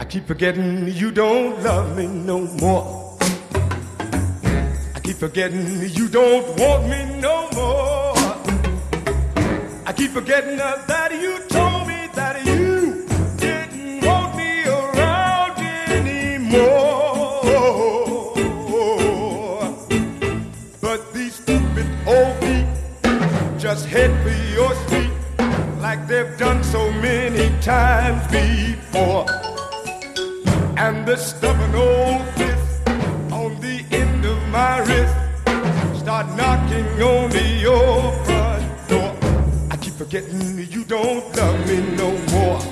keep forgetting you don't love me no more. I keep forgetting you don't want me no more. I keep forgetting that you told me that you didn't want me around anymore. But these stupid old feet just head for your street like they've done so many times before. And the stubborn old fist on the end of my wrist start knocking on your front door. I keep forgetting you don't love me no more.